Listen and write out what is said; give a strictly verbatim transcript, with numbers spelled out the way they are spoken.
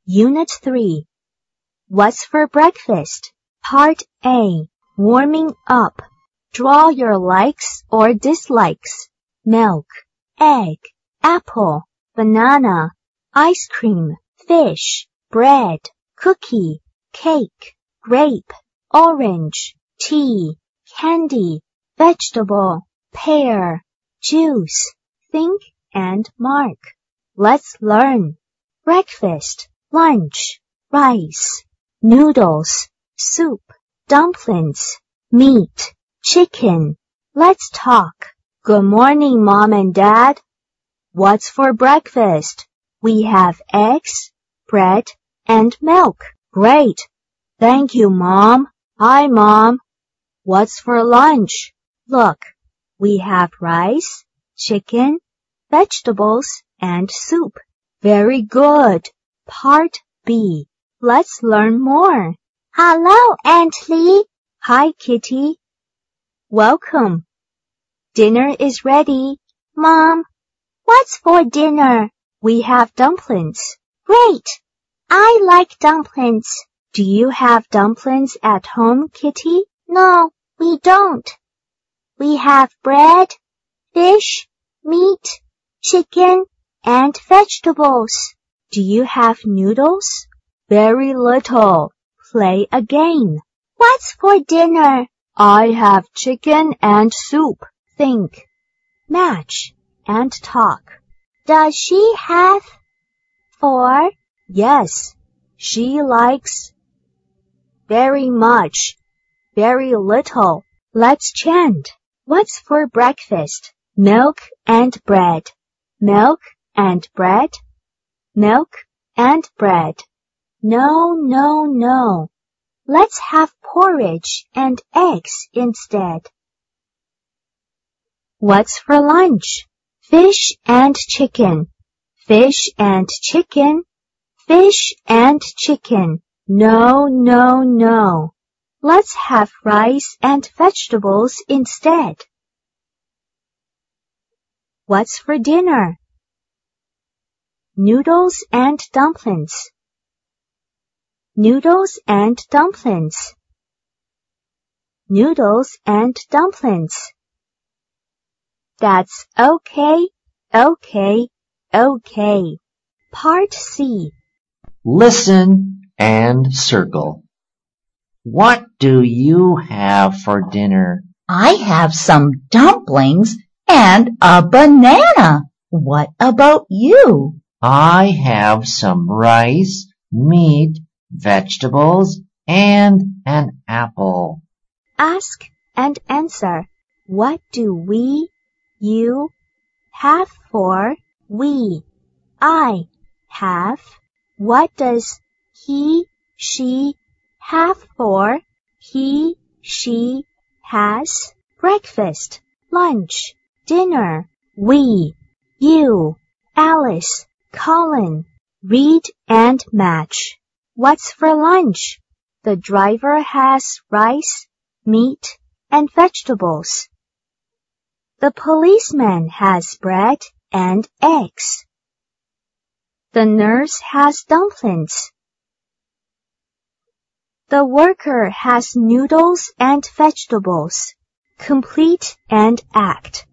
Unit three. What's for breakfast? Part A. Warming up. Draw your likes or dislikes. Milk, egg, apple, banana, ice cream, fish, bread, cookie, cake, grape, orange, tea, candy, vegetable, pear, juice. Think and mark. Let's learn. Breakfast, lunch, rice, noodles, soup, dumplings, meat, chicken. Let's talk. Good morning, Mom and Dad. What's for breakfast? We have eggs, bread, and milk. Great. Thank you, Mom. Hi, Mom. What's for lunch? Look, we have rice, chicken, vegetables, and soup. Very good. Part B. Let's learn more. Hello, Aunt Lee. Hi, Kitty. Welcome. Dinner is ready. Mom, what's for dinner? We have dumplings. Great. I like dumplings. Do you have dumplings at home, Kitty? No, we don't. We have bread, fish, meat, chicken, and vegetables. Do you have noodles? Very little. Play a game. What's for dinner? I have chicken and soup. Think, match, and talk. Does she have four? Yes, she likes very much, very little. Let's chant. What's for breakfast? Milk and bread. Milk and bread. Milk and bread. No, no, no. Let's have porridge and eggs instead. What's for lunch? Fish and chicken. Fish and chicken. Fish and chicken. No, no, no. Let's have rice and vegetables instead. What's for dinner? Noodles and dumplings. Noodles and dumplings. Noodles and dumplings. That's okay, okay, okay. Part C. Listen and circle. What do you have for dinner? I have some dumplings and a banana. What about you? I have some rice, meat, vegetables, and an apple. Ask and answer. What do we, you, have for we? I have. What does he, she have for he, she has? Breakfast, lunch, dinner, we, you, Alice, Colin. Read and match. What's for lunch? The driver has rice, meat, and vegetables. The policeman has bread and eggs. The nurse has dumplings. The worker has noodles and vegetables. Complete and act.